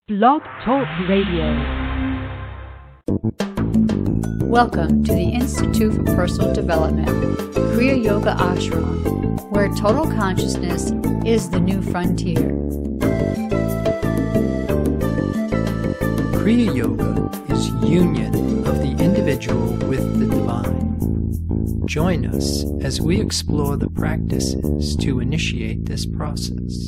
Blog Talk Radio. Welcome to the Institute for Personal Development, Kriya Yoga Ashram, where total consciousness is the new frontier. Kriya Yoga is union of the individual with the divine. Join us as we explore the practices to initiate this process.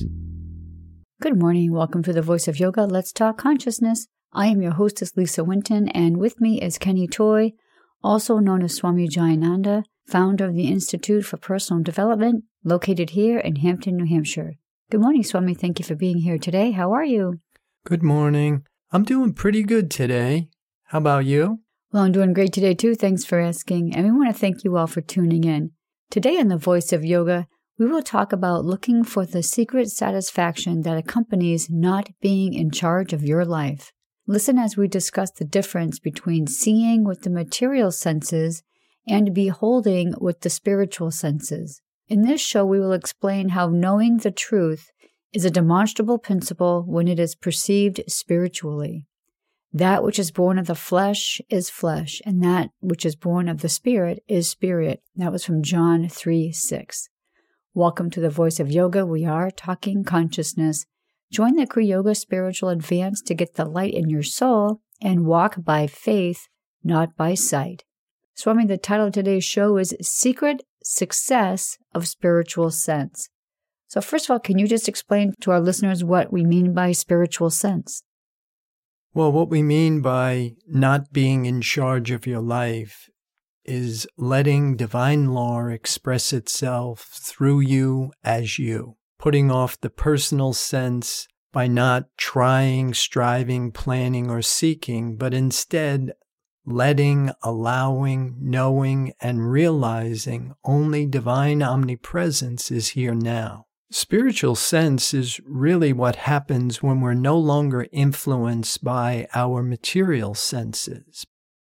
Good morning. Welcome to the Voice of Yoga. Let's talk consciousness. I am your hostess, Lisa Winton, and with me is Kenny Toy, also known as Swami Jayananda, founder of the Institute for Personal Development, located here in Hampton, New Hampshire. Good morning, Swami. Thank you for being here today. How are you? Good morning. I'm doing pretty good today. How about you? Well, I'm doing great today, too. Thanks for asking. And we want to thank you all for tuning in. Today in the Voice of Yoga, we will talk about looking for the secret satisfaction that accompanies not being in charge of your life. Listen as we discuss the difference between seeing with the material senses and beholding with the spiritual senses. In this show, we will explain how knowing the truth is a demonstrable principle when it is perceived spiritually. That which is born of the flesh is flesh, and that which is born of the spirit is spirit. That was from John 3:6. Welcome to the Voice of Yoga. We are talking consciousness. Join the Kriya Yoga Spiritual Advance to get the light in your soul and walk by faith, not by sight. Swami, the title of today's show is Secret Success of Spiritual Sense. So first of all, can you just explain to our listeners what we mean by spiritual sense? Well, what we mean by not being in charge of your life is letting divine law express itself through you as you, putting off the personal sense by not trying, striving, planning, or seeking, but instead letting, allowing, knowing, and realizing only divine omnipresence is here now. Spiritual sense is really what happens when we're no longer influenced by our material senses.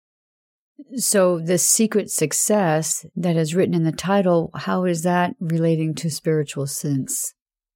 So the secret success that is written in the title, how is that relating to spiritual sense?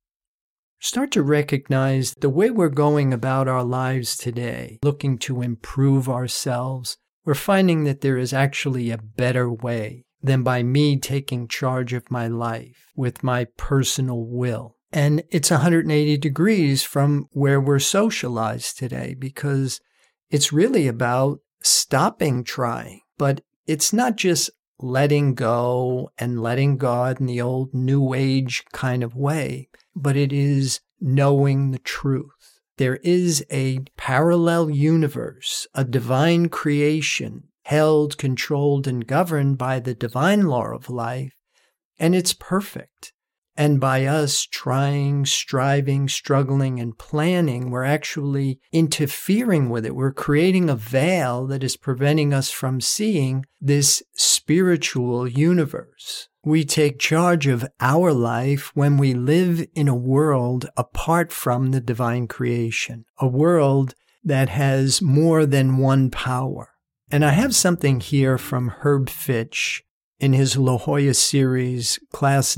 Start to recognize the way we're going about our lives today, looking to improve ourselves. We're finding that there is actually a better way than by me taking charge of my life with my personal will. And it's 180 degrees from where we're socialized today, because it's really about stopping trying. But it's not just letting go and letting God in the old New Age kind of way, but it is knowing the truth. There is a parallel universe, a divine creation, held, controlled, and governed by the divine law of life, and it's perfect. And by us trying, striving, struggling, and planning, we're actually interfering with it. We're creating a veil that is preventing us from seeing this spiritual universe. We take charge of our life when we live in a world apart from the divine creation, a world that has more than one power. And I have something here from Herb Fitch in his La Jolla series, Class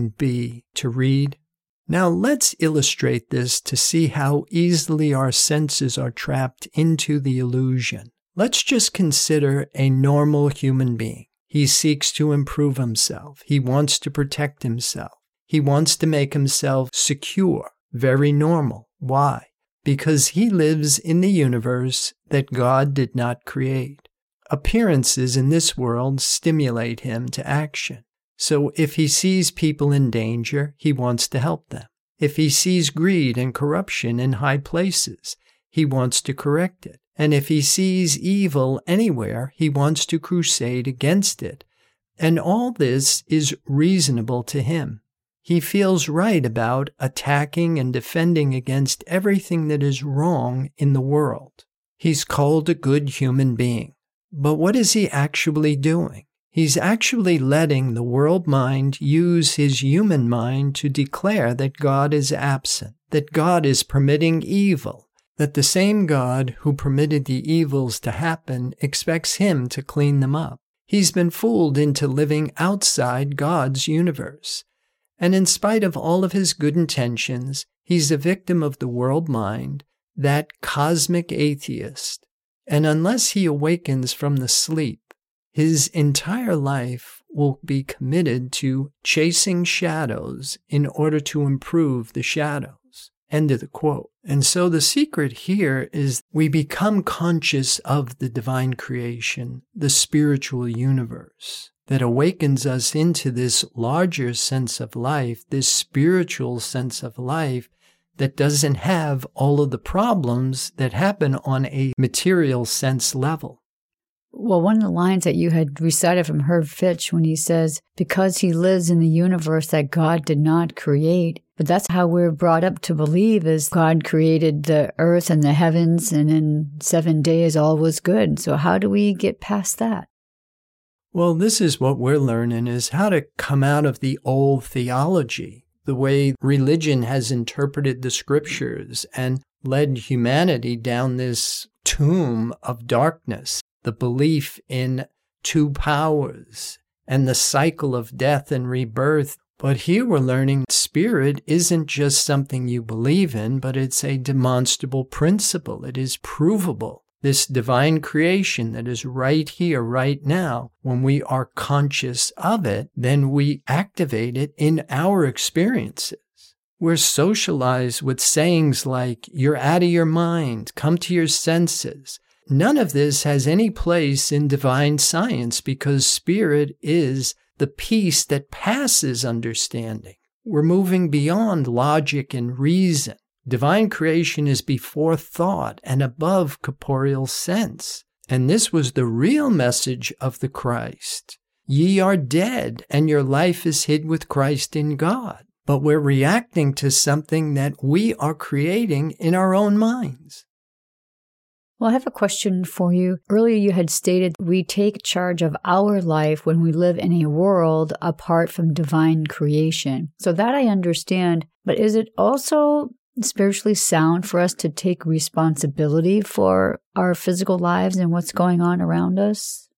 9B, to read. Now let's illustrate this to see how easily our senses are trapped into the illusion. Let's just consider a normal human being. He seeks to improve himself. He wants to protect himself. He wants to make himself secure. Very normal. Why? Because he lives in the universe that God did not create. Appearances in this world stimulate him to action. So if he sees people in danger, he wants to help them. If he sees greed and corruption in high places, he wants to correct it. And if he sees evil anywhere, he wants to crusade against it. And all this is reasonable to him. He feels right about attacking and defending against everything that is wrong in the world. He's called a good human being. But what is he actually doing? He's actually letting the world mind use his human mind to declare that God is absent, that God is permitting evil, that the same God who permitted the evils to happen expects him to clean them up. He's been fooled into living outside God's universe. And in spite of all of his good intentions, he's a victim of the world mind that cosmic atheist, and unless he awakens from the sleep, his entire life will be committed to chasing shadows in order to improve the shadows. End of the quote. And so the secret here is we become conscious of the divine creation, the spiritual universe, that awakens us into this larger sense of life, this spiritual sense of life that doesn't have all of the problems that happen on a material sense level. Well, one of the lines that you had recited from Herb Fitch when he says, because he lives in the universe that God did not create. But that's how we're brought up to believe, is God created the earth and the heavens, and in 7 days all was good. So how do we get past that? Well, this is what we're learning, is how to come out of the old theology, the way religion has interpreted the scriptures and led humanity down this tomb of darkness. The belief in two powers and the cycle of death and rebirth. But here we're learning spirit isn't just something you believe in, but it's a demonstrable principle. It is provable. This divine creation that is right here, right now, when we are conscious of it, then we activate it in our experiences. We're socialized with sayings like, you're out of your mind, come to your senses. None of this has any place in divine science because spirit is the peace that passes understanding. We're moving beyond logic and reason. Divine creation is before thought and above corporeal sense. And this was the real message of the Christ. Ye are dead, and your life is hid with Christ in God. But we're reacting to something that we are creating in our own minds. Well, I have a question for you. Earlier you had stated we take charge of our life when we live in a world apart from divine creation. So that I understand, but is it also spiritually sound for us to take responsibility for our physical lives and what's going on around us?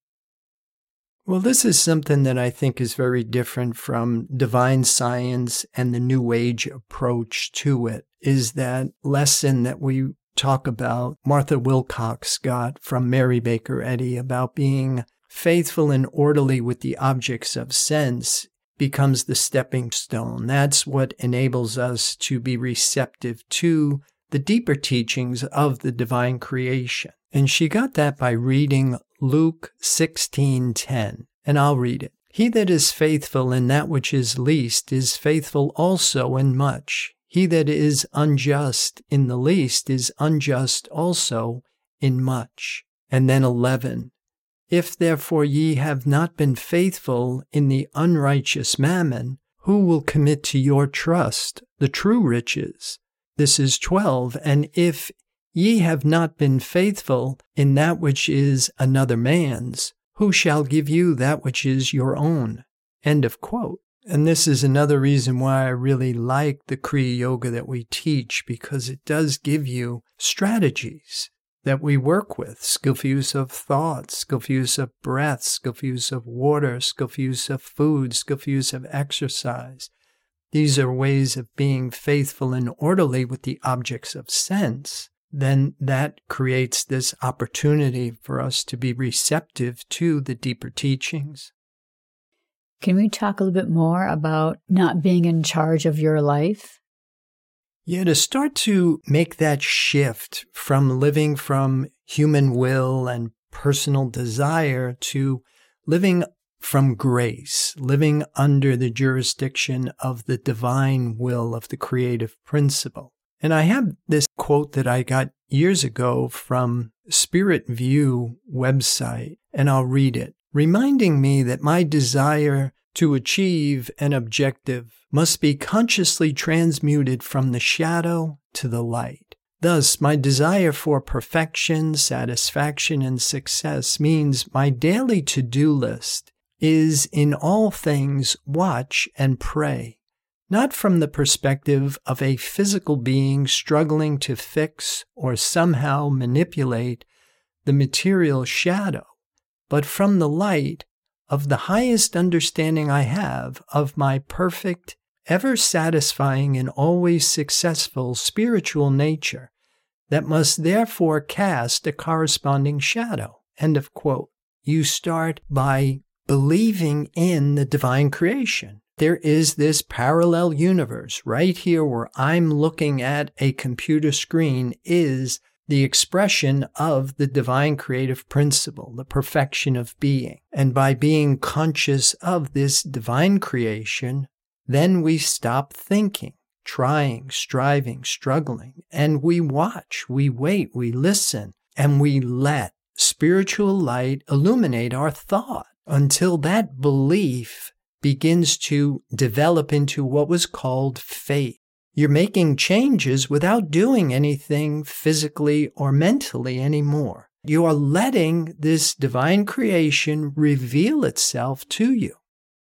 Well, this is something that I think is very different from divine science and the New Age approach to it, is that lesson that we talk about, Martha Wilcox got from Mary Baker Eddy, about being faithful and orderly with the objects of sense becomes the stepping stone. That's what enables us to be receptive to the deeper teachings of the divine creation. And she got that by reading Luke 16:10, and I'll read it. He that is faithful in that which is least is faithful also in much. He that is unjust in the least is unjust also in much. And then 11. If therefore ye have not been faithful in the unrighteous mammon, who will commit to your trust the true riches? This is 12. And if ye have not been faithful in that which is another man's, who shall give you that which is your own? End of quote. And this is another reason why I really like the Kriya Yoga that we teach, because it does give you strategies that we work with. Skillful use of thoughts, skillful use of breath, skillful use of water, skillful use of food, skillful use of exercise. These are ways of being faithful and orderly with the objects of sense. Then that creates this opportunity for us to be receptive to the deeper teachings. Can we talk a little bit more about not being in charge of your life? Yeah, to start to make that shift from living from human will and personal desire to living from grace, living under the jurisdiction of the divine will of the creative principle. And I have this quote that I got years ago from Spirit View website, and I'll read it. Reminding me that my desire to achieve an objective must be consciously transmuted from the shadow to the light. Thus, my desire for perfection, satisfaction, and success means my daily to-do list is in all things watch and pray, not from the perspective of a physical being struggling to fix or somehow manipulate the material shadow, but from the light of the highest understanding I have of my perfect, ever satisfying, and always successful spiritual nature that must therefore cast a corresponding shadow. End of quote. You start by believing in the divine creation. There is this parallel universe right here where I'm looking at a computer screen is the expression of the divine creative principle, the perfection of being. And by being conscious of this divine creation, then we stop thinking, trying, striving, struggling, and we watch, we wait, we listen, and we let spiritual light illuminate our thought until that belief begins to develop into what was called faith. You're making changes without doing anything physically or mentally anymore. You are letting this divine creation reveal itself to you.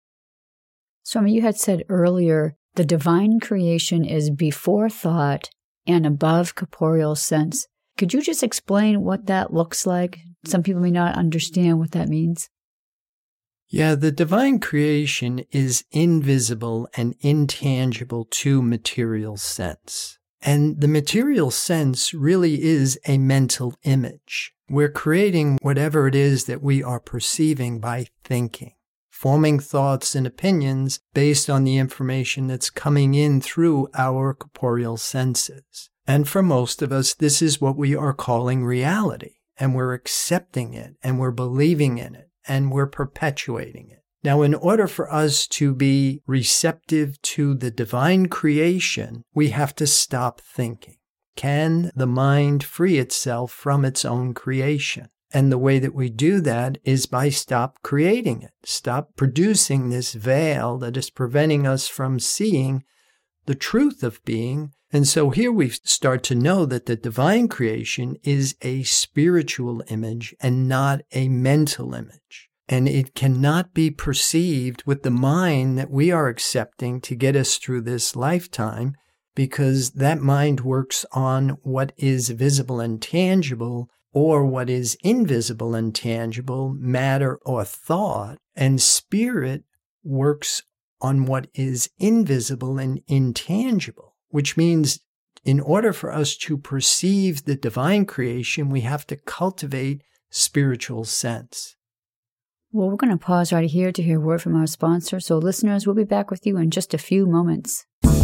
Swami, you had said earlier, the divine creation is before thought and above corporeal sense. Could you just explain what that looks like? Some people may not understand what that means. Yeah, the divine creation is invisible and intangible to material sense. And the material sense really is a mental image. We're creating whatever it is that we are perceiving by thinking, forming thoughts and opinions based on the information that's coming in through our corporeal senses. And for most of us, this is what we are calling reality. And we're accepting it, and we're believing in it, and we're perpetuating it. Now, in order for us to be receptive to the divine creation, we have to stop thinking. Can the mind free itself from its own creation? And the way that we do that is by stop creating it, stop producing this veil that is preventing us from seeing the truth of being. And so here we start to know that the divine creation is a spiritual image and not a mental image. And it cannot be perceived with the mind that we are accepting to get us through this lifetime, because that mind works on what is visible and tangible, or what is invisible and tangible, matter or thought, and spirit works on what is invisible and intangible. Which means in order for us to perceive the divine creation, we have to cultivate spiritual sense. Well, we're going to pause right here to hear a word from our sponsor. So listeners, we'll be back with you in just a few moments.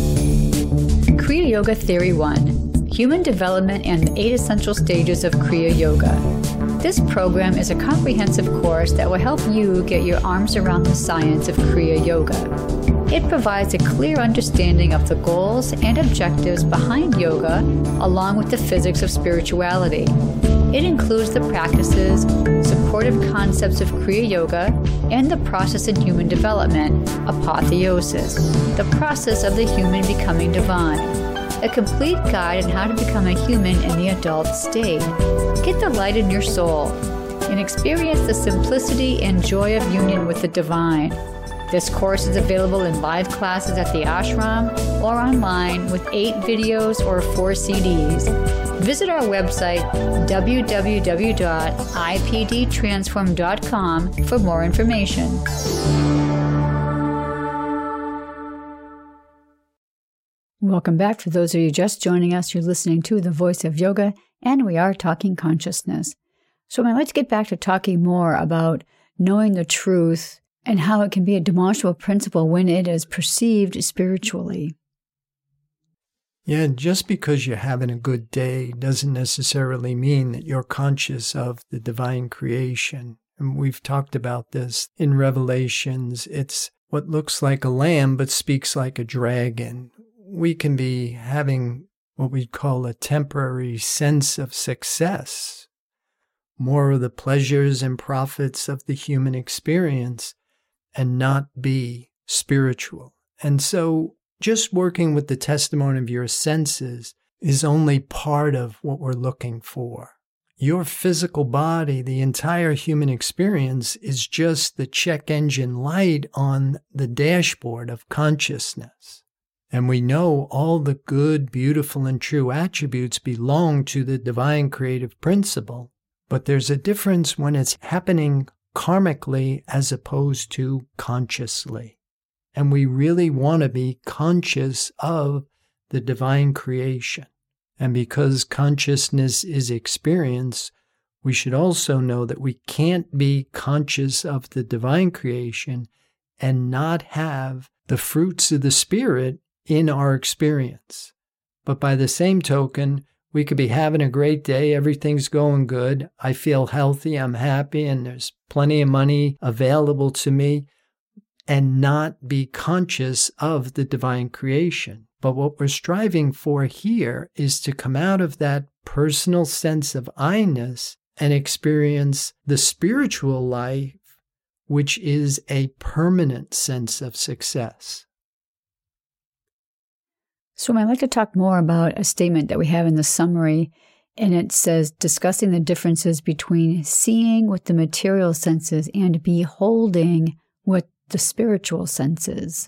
Kriya Yoga Theory 1, Human Development and 8 Essential Stages of Kriya Yoga. This program is a comprehensive course that will help you get your arms around the science of Kriya Yoga. It provides a clear understanding of the goals and objectives behind yoga, along with the physics of spirituality. It includes the practices, supportive concepts of Kriya Yoga, and the process in human development, apotheosis, the process of the human becoming divine. A complete guide on how to become a human in the adult state. Get the light in your soul and experience the simplicity and joy of union with the divine. This course is available in live classes at the ashram or online with 8 videos or 4 CDs. Visit our website, www.ipdtransform.com, for more information. Welcome back. For those of you just joining us, you're listening to The Voice of Yoga, and we are talking consciousness. So I'd like to get back to talking more about knowing the truth and how it can be a demonstrable principle when it is perceived spiritually. Yeah, just because you're having a good day doesn't necessarily mean that you're conscious of the divine creation. And we've talked about this in Revelations. It's what looks like a lamb but speaks like a dragon. We can be having what we call a temporary sense of success, more of the pleasures and profits of the human experience, and not be spiritual. And so just working with the testimony of your senses is only part of what we're looking for. Your physical body, the entire human experience, is just the check engine light on the dashboard of consciousness. And we know all the good, beautiful, and true attributes belong to the divine creative principle. But there's a difference when it's happening karmically as opposed to consciously. And we really want to be conscious of the divine creation. And because consciousness is experience, we should also know that we can't be conscious of the divine creation and not have the fruits of the Spirit in our experience. But by the same token, we could be having a great day, everything's going good, I feel healthy, I'm happy, and there's plenty of money available to me, and not be conscious of the divine creation. But what we're striving for here is to come out of that personal sense of I-ness and experience the spiritual life, which is a permanent sense of success. So I'd like to talk more about a statement that we have in the summary, and it says, discussing the differences between seeing with the material senses and beholding with the spiritual senses.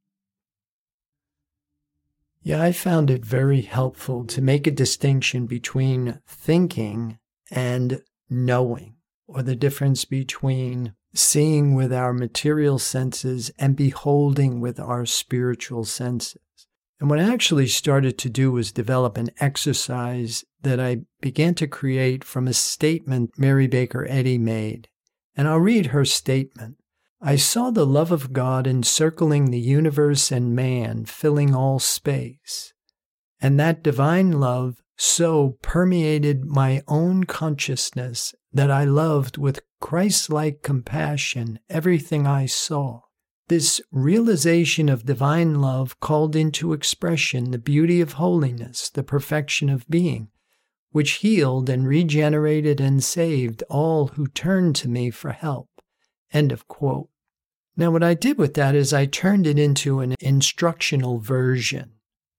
Yeah, I found it very helpful to make a distinction between thinking and knowing, or the difference between seeing with our material senses and beholding with our spiritual senses. And what I actually started to do was develop an exercise that I began to create from a statement Mary Baker Eddy made. And I'll read her statement. I saw the love of God encircling the universe and man, filling all space. And that divine love so permeated my own consciousness that I loved with Christ-like compassion everything I saw. This realization of divine love called into expression the beauty of holiness, the perfection of being, which healed and regenerated and saved all who turned to me for help. End of quote. Now, what I did with that is I turned it into an instructional version.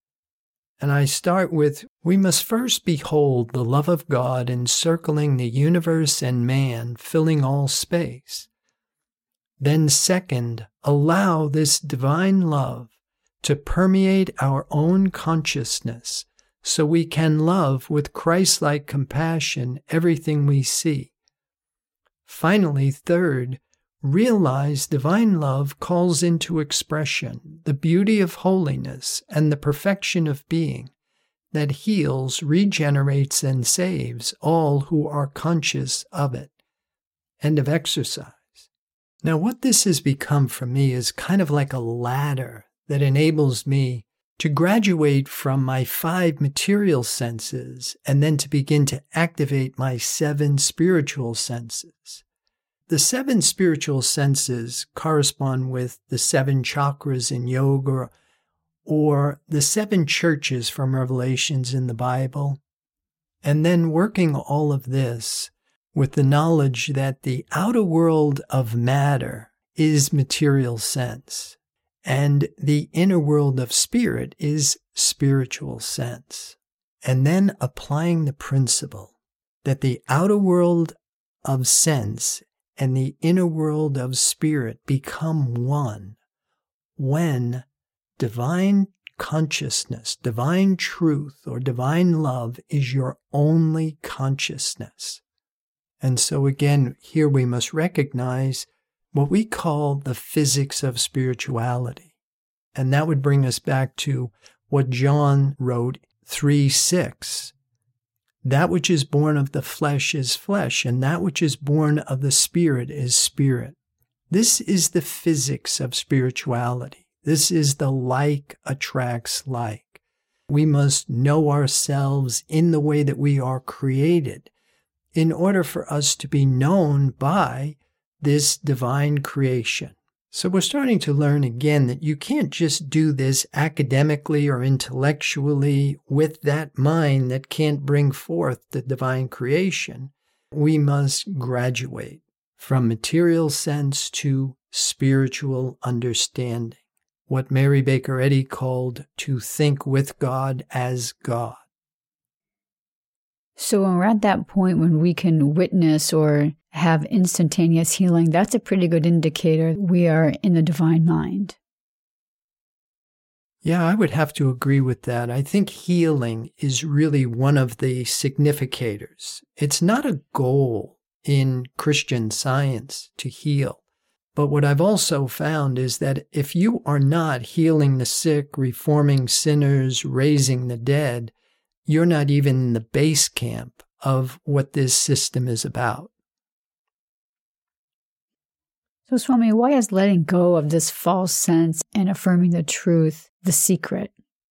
And I start with, we must first behold the love of God encircling the universe and man, filling all space. Then second, allow this divine love to permeate our own consciousness so we can love with Christ-like compassion everything we see. Finally, third, realize divine love calls into expression the beauty of holiness and the perfection of being that heals, regenerates, and saves all who are conscious of it. End of exercise. Now, what this has become for me is kind of like a ladder that enables me to graduate from my 5 material senses and then to begin to activate my 7 spiritual senses. The 7 spiritual senses correspond with the 7 chakras in yoga or the 7 churches from Revelations in the Bible. And then working all of this with the knowledge that the outer world of matter is material sense, and the inner world of spirit is spiritual sense. And then applying the principle that the outer world of sense and the inner world of spirit become one when divine consciousness, divine truth, or divine love is your only consciousness. And so again, here we must recognize what we call the physics of spirituality. And that would bring us back to what John wrote 3:6. That which is born of the flesh is flesh, and that which is born of the spirit is spirit. This is the physics of spirituality. This is the like attracts like. We must know ourselves in the way that we are created in order for us to be known by this divine creation. So we're starting to learn again that you can't just do this academically or intellectually with that mind that can't bring forth the divine creation. We must graduate from material sense to spiritual understanding, what Mary Baker Eddy called to think with God as God. So when we're at that point when we can witness or have instantaneous healing, that's a pretty good indicator we are in the divine mind. Yeah, I would have to agree with that. I think healing is really one of the significators. It's not a goal in Christian Science to heal. But what I've also found is that if you are not healing the sick, reforming sinners, raising the dead, you're not even in the base camp of what this system is about. So, Swami, why is letting go of this false sense and affirming the truth the secret?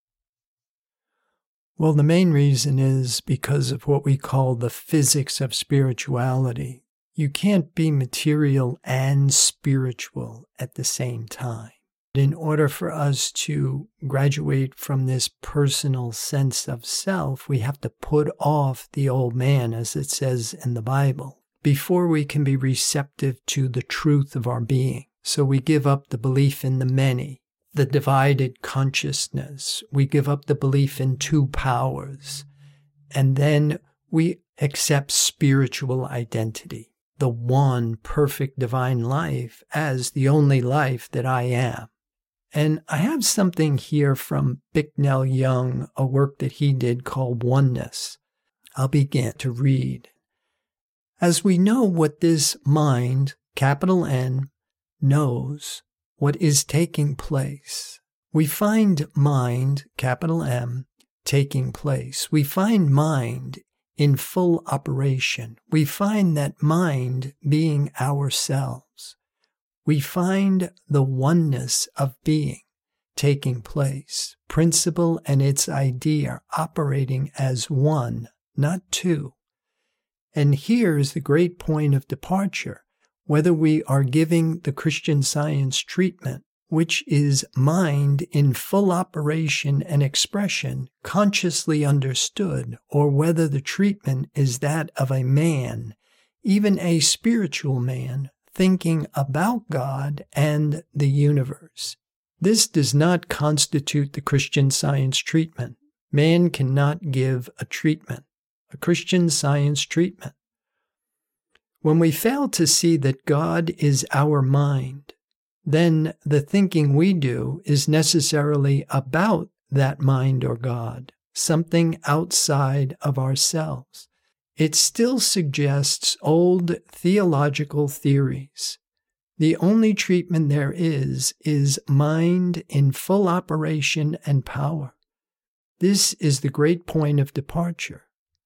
Well, the main reason is because of what we call the physics of spirituality. You can't be material and spiritual at the same time. In order for us to graduate from this personal sense of self, we have to put off the old man, as it says in the Bible, before we can be receptive to the truth of our being. So we give up the belief in the many, the divided consciousness. We give up the belief in two powers. And then we accept spiritual identity, the one perfect divine life as the only life that I am. And I have something here from Bicknell Young, a work that he did called Oneness. I'll begin to read. As we know what this mind, capital N, knows what is taking place, we find mind, capital M, taking place. We find mind in full operation. We find that mind being ourselves. We find the oneness of being taking place, principle and its idea operating as one, not two. And here is the great point of departure, whether we are giving the Christian Science treatment, which is mind in full operation and expression, consciously understood, or whether the treatment is that of a man, even a spiritual man, thinking about God and the universe. This does not constitute the Christian Science treatment. Man cannot give a treatment, a Christian Science treatment. When we fail to see that God is our mind, then the thinking we do is necessarily about that mind or God, something outside of ourselves. It still suggests old theological theories. The only treatment there is mind in full operation and power. This is the great point of departure.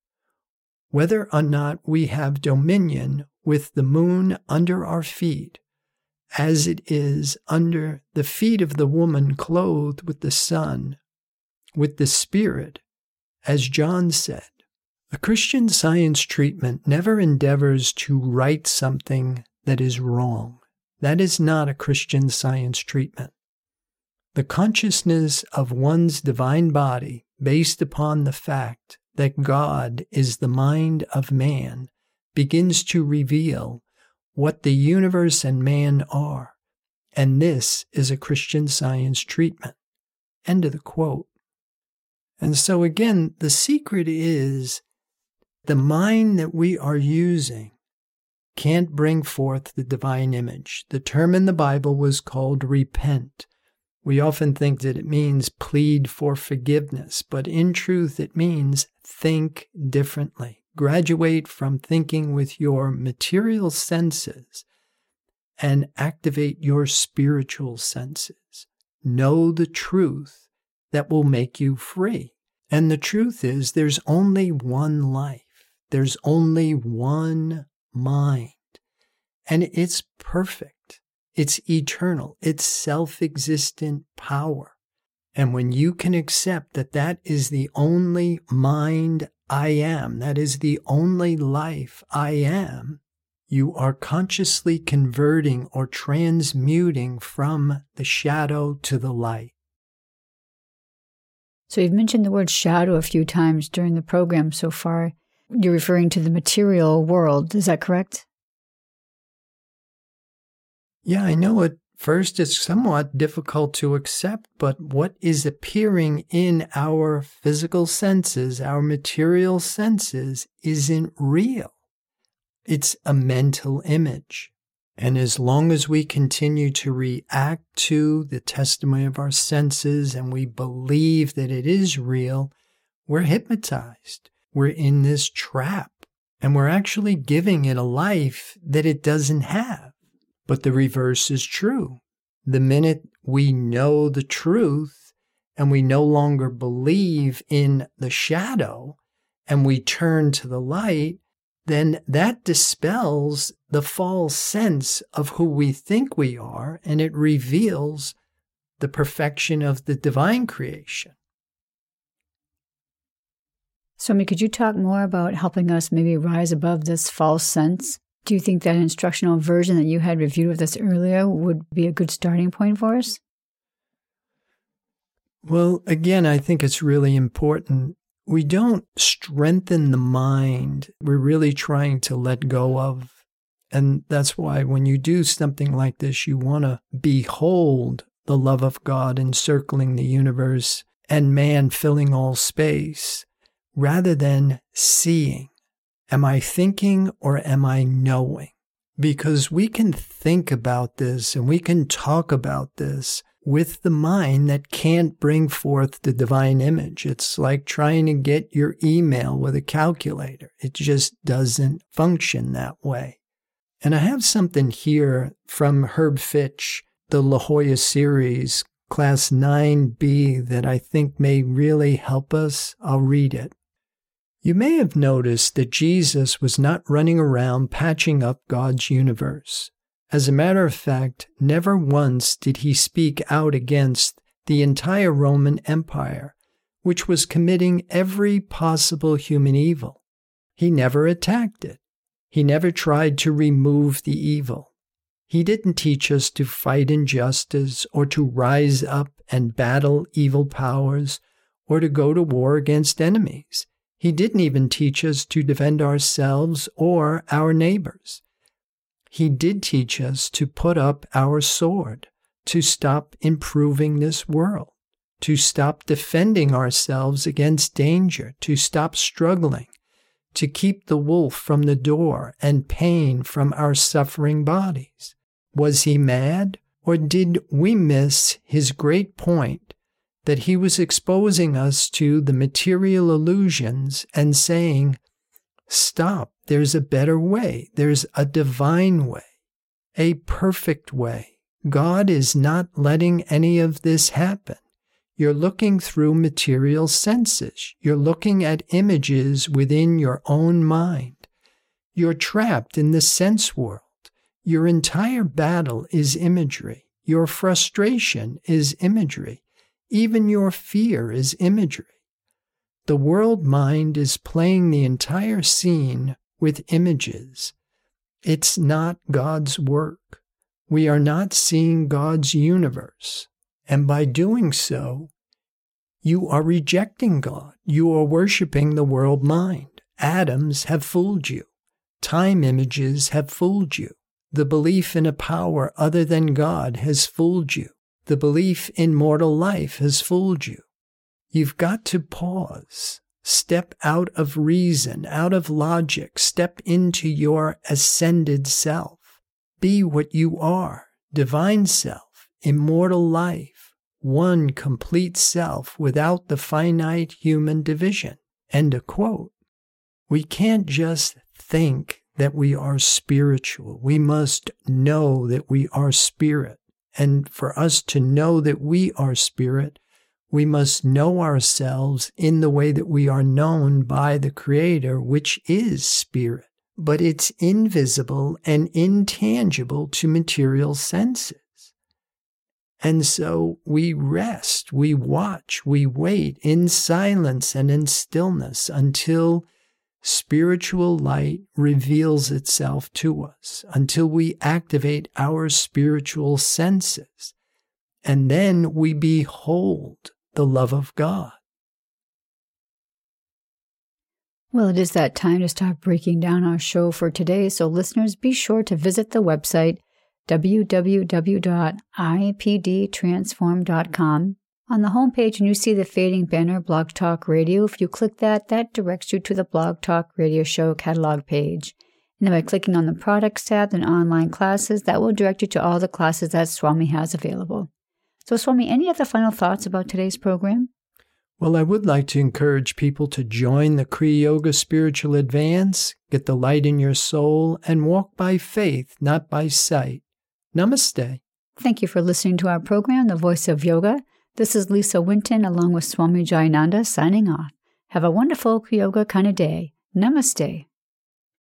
Whether or not we have dominion with the moon under our feet, as it is under the feet of the woman clothed with the sun, with the Spirit, as John said. A Christian Science treatment never endeavors to right something that is wrong. That is not a Christian Science treatment. The consciousness of one's divine body, based upon the fact that God is the mind of man, begins to reveal what the universe and man are. And this is a Christian Science treatment. End of the quote. And so again, the secret is the mind that we are using can't bring forth the divine image. The term in the Bible was called repent. We often think that it means plead for forgiveness, but in truth it means think differently. Graduate from thinking with your material senses and activate your spiritual senses. Know the truth that will make you free. And the truth is there's only one life. There's only one mind. And it's perfect. It's eternal. It's self-existent power. And when you can accept that that is the only mind I am, that is the only life I am, you are consciously converting or transmuting from the shadow to the light. So you've mentioned the word shadow a few times during the program so far. You're referring to the material world. Is that correct? Yeah, I know at first it's somewhat difficult to accept, but what is appearing in our physical senses, our material senses, isn't real. It's a mental image. And as long as we continue to react to the testimony of our senses and we believe that it is real, we're hypnotized. We're in this trap, and we're actually giving it a life that it doesn't have. But the reverse is true. The minute we know the truth and we no longer believe in the shadow and we turn to the light, then that dispels the false sense of who we think we are, and it reveals the perfection of the divine creation. Swami, could you talk more about helping us maybe rise above this false sense? Do you think that instructional version that you had reviewed with us earlier would be a good starting point for us? Well, again, I think it's really important. We don't strengthen the mind. We're really trying to let go of. And that's why when you do something like this, you want to behold the love of God encircling the universe and man filling all space, rather than seeing. Am I thinking or am I knowing? Because we can think about this and we can talk about this with the mind that can't bring forth the divine image. It's like trying to get your email with a calculator. It just doesn't function that way. And I have something here from Herb Fitch, the La Jolla series, class 9B, that I think may really help us. I'll read it. You may have noticed that Jesus was not running around patching up God's universe. As a matter of fact, never once did he speak out against the entire Roman Empire, which was committing every possible human evil. He never attacked it. He never tried to remove the evil. He didn't teach us to fight injustice or to rise up and battle evil powers or to go to war against enemies. He didn't even teach us to defend ourselves or our neighbors. He did teach us to put up our sword, to stop improving this world, to stop defending ourselves against danger, to stop struggling, to keep the wolf from the door and pain from our suffering bodies. Was he mad, or did we miss his great point that he was exposing us to the material illusions and saying, stop, there's a better way, there's a divine way, a perfect way. God is not letting any of this happen. You're looking through material senses. You're looking at images within your own mind. You're trapped in the sense world. Your entire battle is imagery. Your frustration is imagery. Even your fear is imagery. The world mind is playing the entire scene with images. It's not God's work. We are not seeing God's universe. And by doing so, you are rejecting God. You are worshiping the world mind. Atoms have fooled you. Time images have fooled you. The belief in a power other than God has fooled you. The belief in mortal life has fooled you. You've got to pause. Step out of reason, out of logic. Step into your ascended self. Be what you are, divine self, immortal life, one complete self without the finite human division. End of quote. We can't just think that we are spiritual. We must know that we are spirit. And for us to know that we are spirit, we must know ourselves in the way that we are known by the Creator, which is spirit. But it's invisible and intangible to material senses. And so we rest, we watch, we wait in silence and in stillness until spiritual light reveals itself to us, until we activate our spiritual senses, and then we behold the love of God. Well, it is that time to start breaking down our show for today, so listeners, be sure to visit the website www.ipdtransform.com. On the homepage, and you see the fading banner, Blog Talk Radio. If you click that, that directs you to the Blog Talk Radio show catalog page. And then by clicking on the products tab and online classes, that will direct you to all the classes that Swami has available. So Swami, any other final thoughts about today's program? Well, I would like to encourage people to join the Kriya Yoga Spiritual Advance, get the light in your soul, and walk by faith, not by sight. Namaste. Thank you for listening to our program, The Voice of Yoga. This is Lisa Winton along with Swami Jayananda signing off. Have a wonderful Yoga kind of day. Namaste.